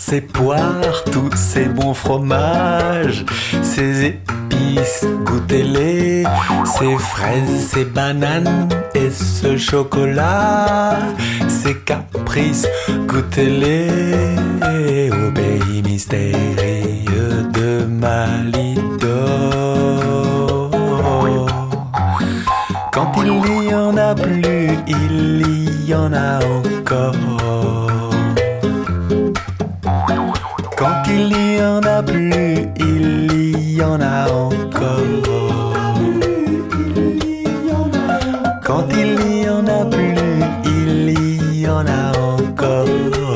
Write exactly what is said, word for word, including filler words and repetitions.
ces poires, tous ces bons fromages, ces épices, goûtez-les, ces fraises, ces bananes et ce chocolat, ces caprices, goûtez-les au pays mystérieux de Malidor. Quand il n'y en a plus, il y en a encore. Quand il n'y en a plus, il y en a encore. Quand il n'y en a plus, il y en a encore.